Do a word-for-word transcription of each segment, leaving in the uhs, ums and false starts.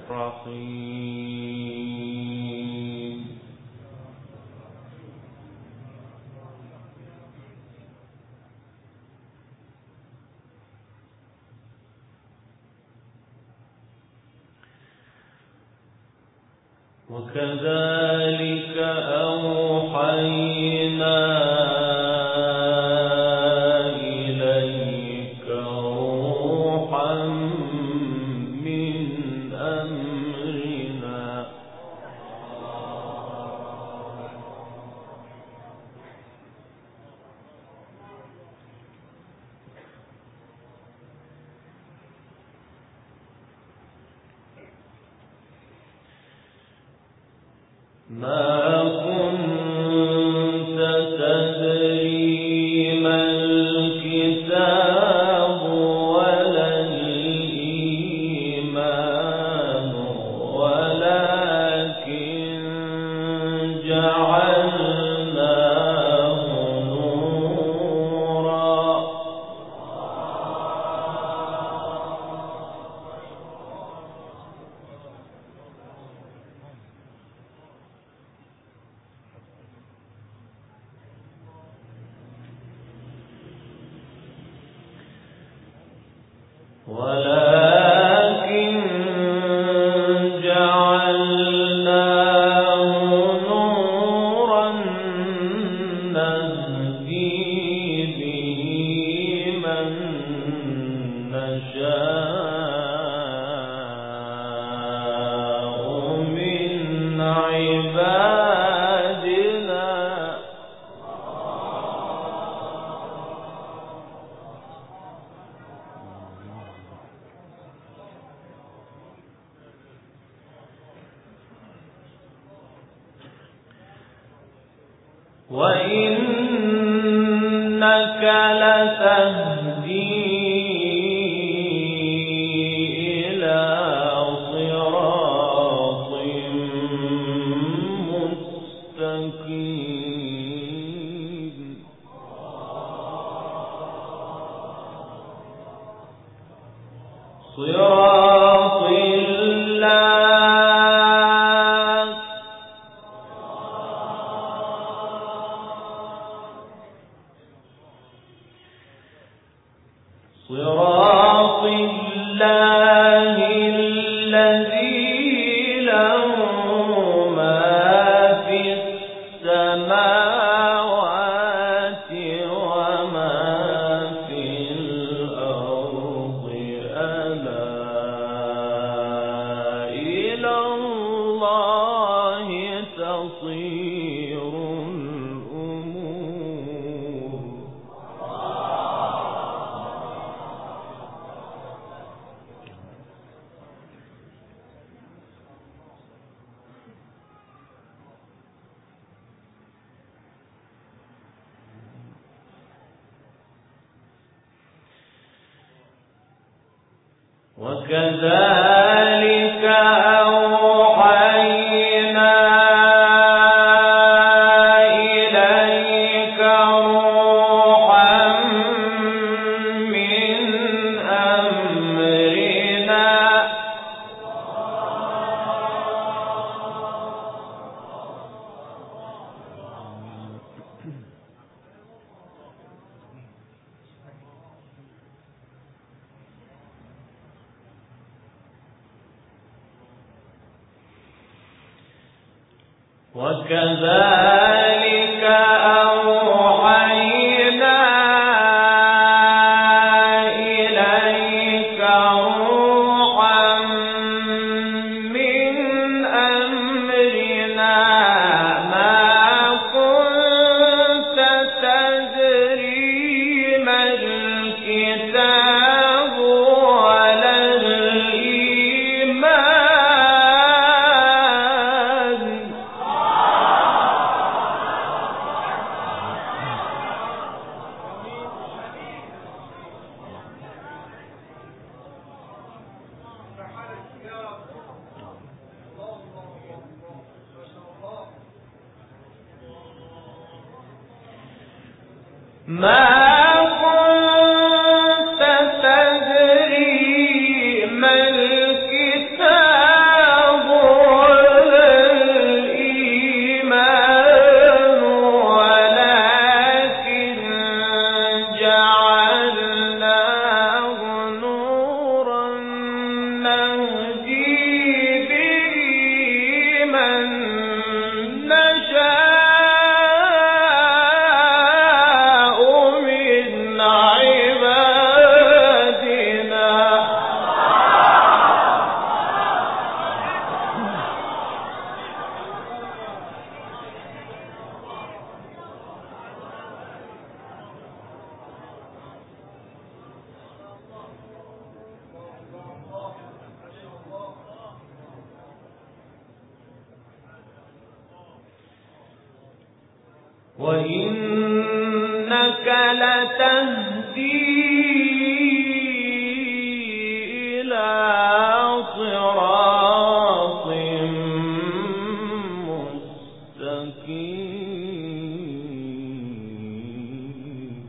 الرحيم وكذلك أوحينا إليك روحا من أمرنا ما كنت تدري ما الكتاب ولا الإيمان ولكن جعلناه نورا ولكن جعلناه نورا نهدي به من نشاء من عبادنا وإنك لتهدي إلى صراط مستقيم صراط الله صراط الله الذي له ما في السماوات وما في الأرض ألا إلى الله تصير الأمور وكذلك أوحينا إليك روحا من أمرنا وكذلك أوحينا إليك روحا من أمرنا ما كنت تدري ما الكتاب ولا الإيمان ما كنت تدري ما الكتاب وإنك لتهدي إلى صراط مستقيم.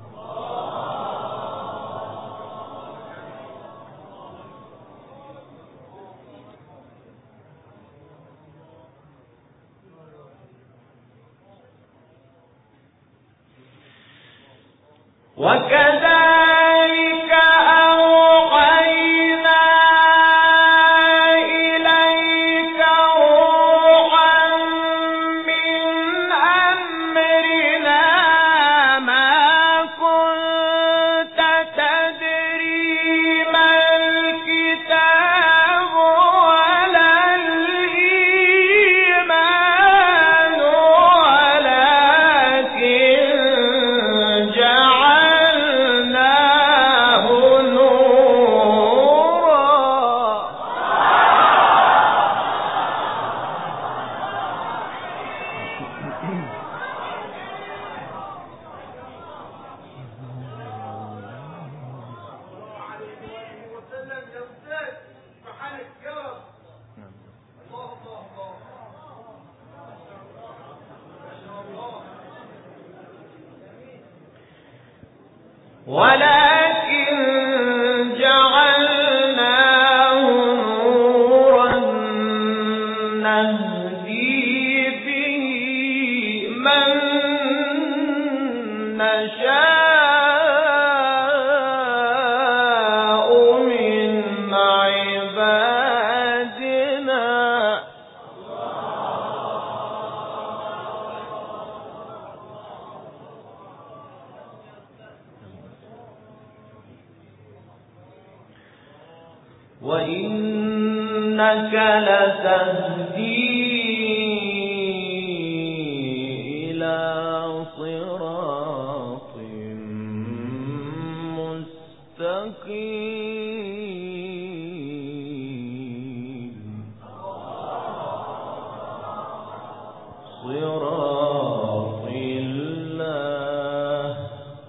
وكذلك أوحينا إليك روحا من أمرنا ما كنت تدري ما الكتاب ولا الإيمان ولكن جعلناه نورا. ولكن جعلناه نورا نهدي به من نشاء من عبادنا. وإنك لتهدي إلى صراط مستقيم. صراط الله.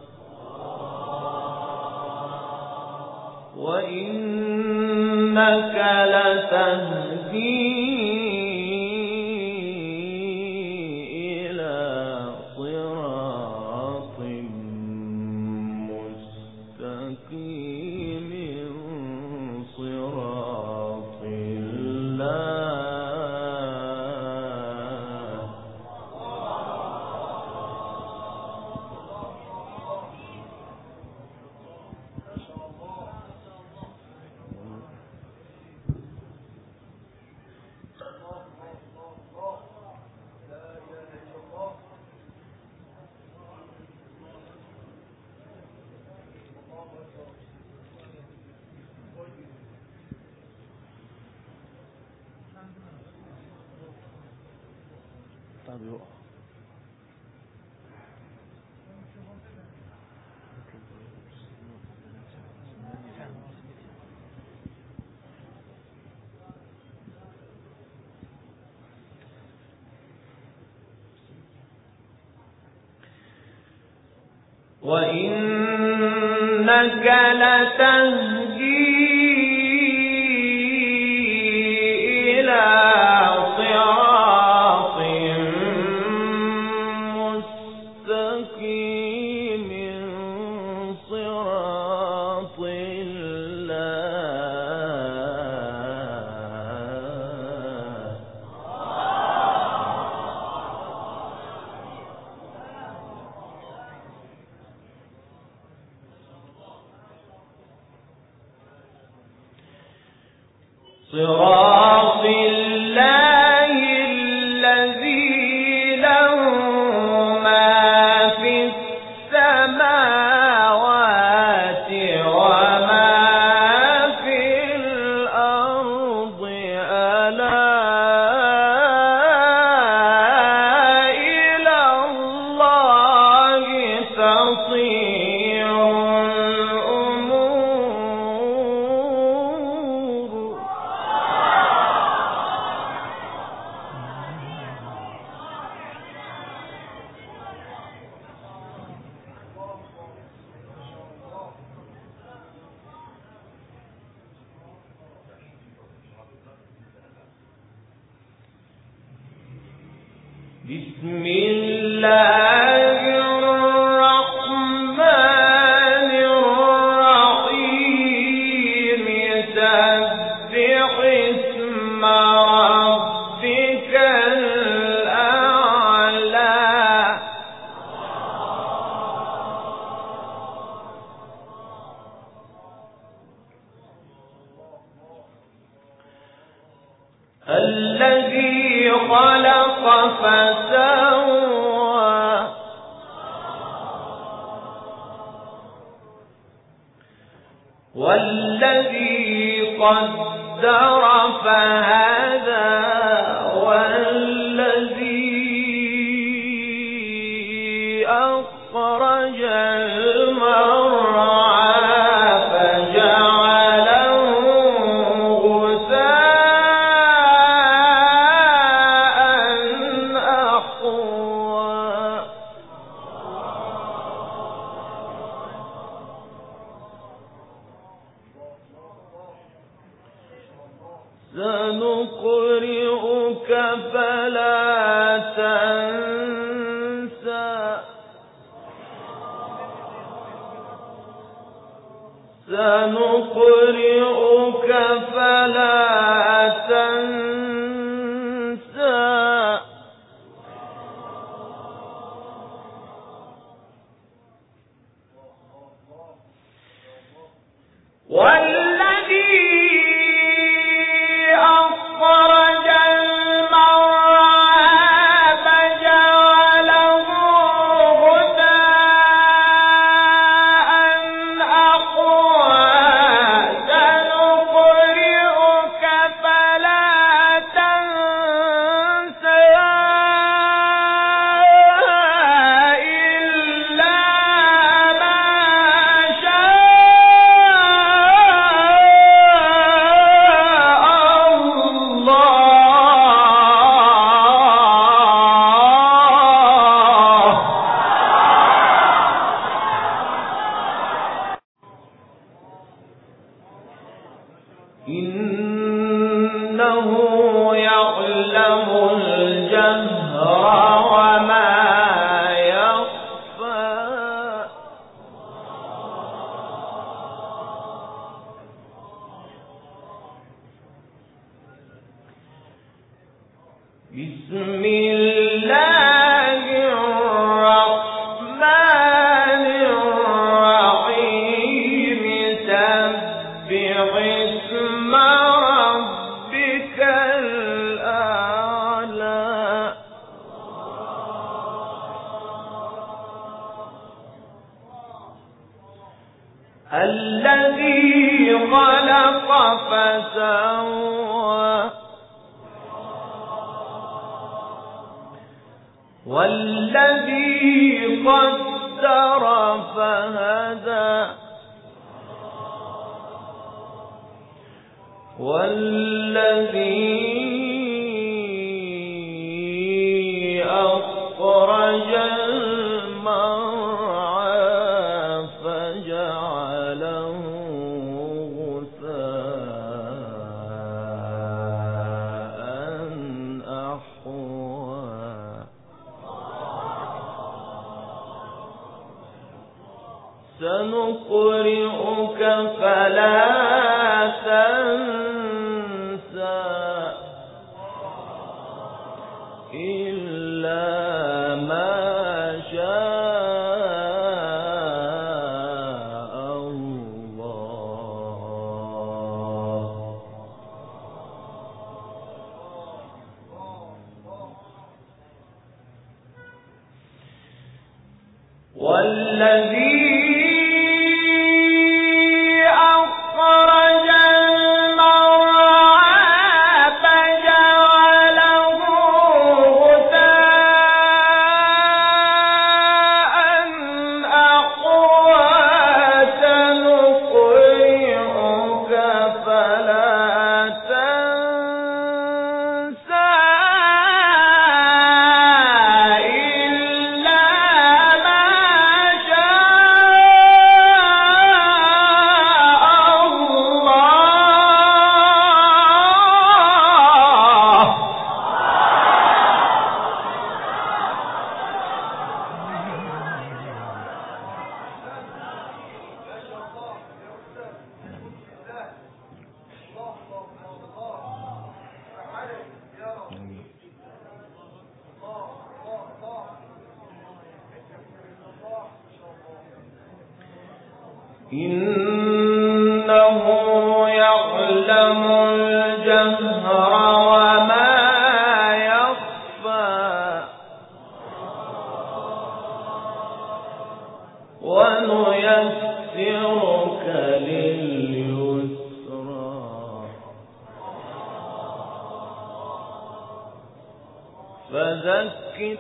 وإنك لتهدي إلى صراط مستقيم. صراط الله. وإنك لتهدي إلى صراط مستقيم. صراط الله. صراط الله الذي له ما في السماوات وما في الأرض ألا إلى الله تصير الأمور. بسم الله الرحمن الرحيم سبح اسم ربك الأعلى. الذي خلق فسوى والذي قدر فهدى والذي أخرج المرعى فجعله غثاء أحوى. سنقرئك فلا تنسى سنقرئك فلا تنسى والذي أخرج المرعى فجعله غثاء أحوى. سنقرئك فلا تنسى إلا ما إنه يعلم الجهر وما يخفى. بسم الله الرحمن الرحيم سبح اسم ربك الأعلى. الذي خلق فسوى والذي قدر فهدى والذي أخرج المرعى فجعله غثاء أحوى. سنقرئك فلا تنسى إلا ما شاء الله. إنه يعلم الجهر وما يخفى ونيسرك لليسرى فذكر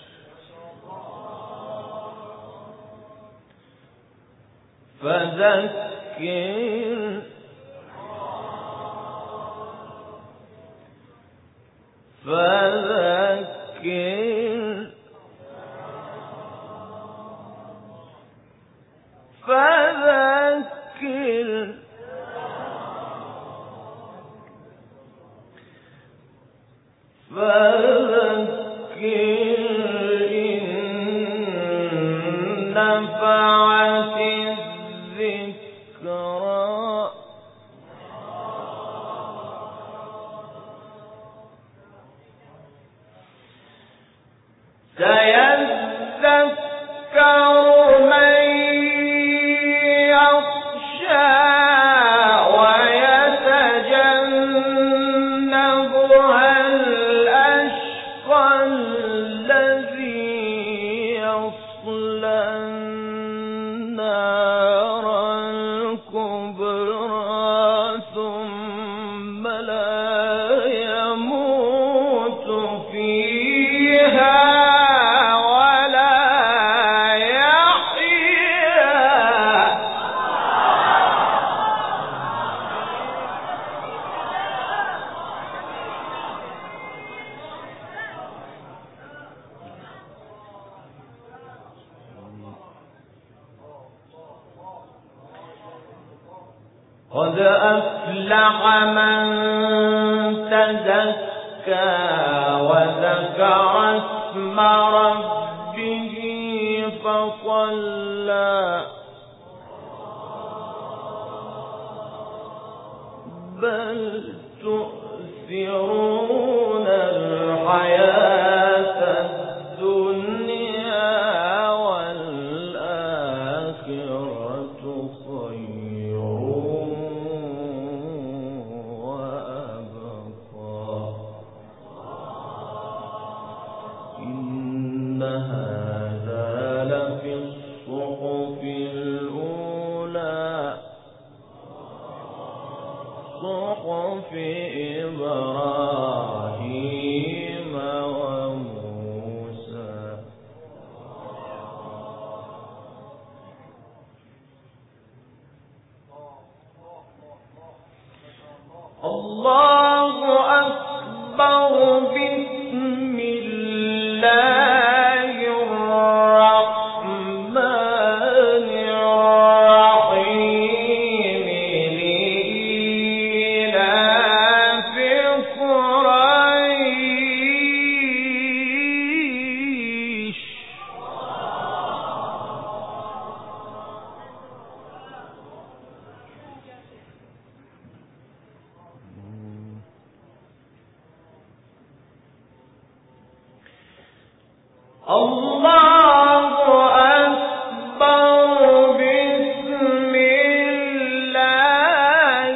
فذكر فذكر فذكر فذكر إن نفعت الذكرى سيذكر من يخشى ويتجنبها الأشقى الذي يصلى النار الكبرى ثم لا يموت فيها قد أفلح من تزكى وذكر اسم ربه فصلى بل تؤثرون الحياة الدنيا والآخرة خير وأبقى إن هذا لفي الصحف الأولى صحف إبراهيم وموسى الله أكبر بسم الله الرحمن الرحيم لإيلاف قريش الله أكبر بسم الله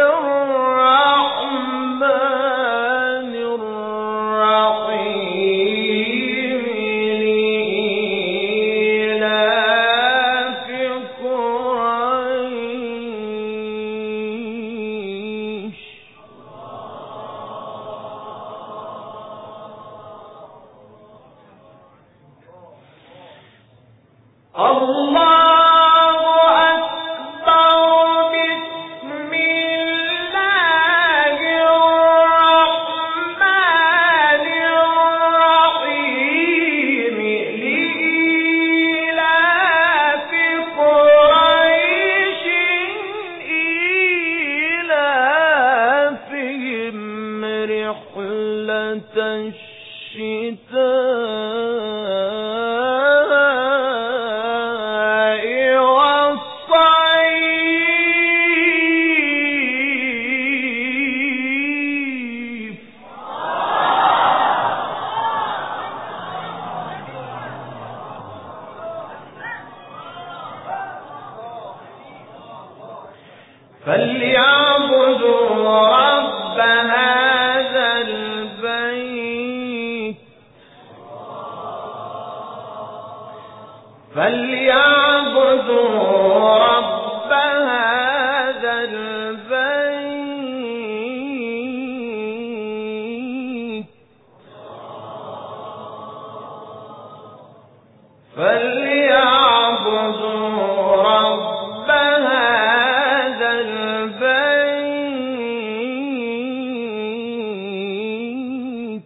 الرحمن الرحيم لإيلاف رحلة الشتاء والصيف فليعبدوا رب هذا البيت فليعبدوا رب هذا البيت فليعبدوا رب هذا البيت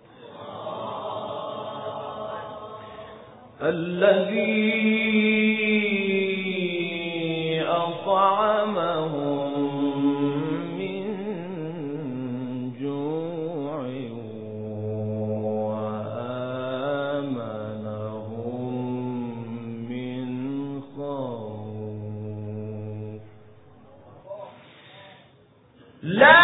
الذي أطعمهم من جوع وآمنهم من خوف لا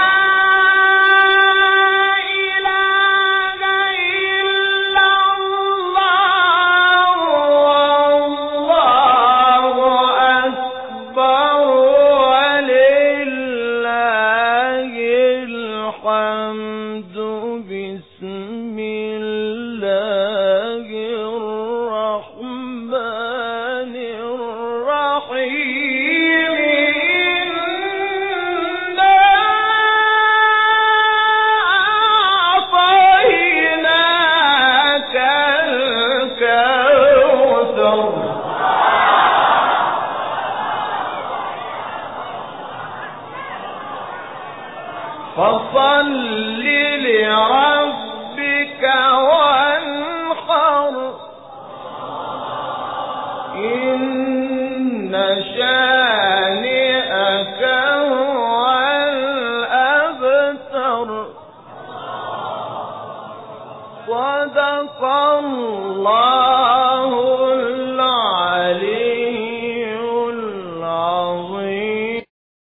بسم الله الرحمن الرحيم إنا أعطيناك الكوثر فصل لربك وانحر إن شانئك هو الأبتر صدق الله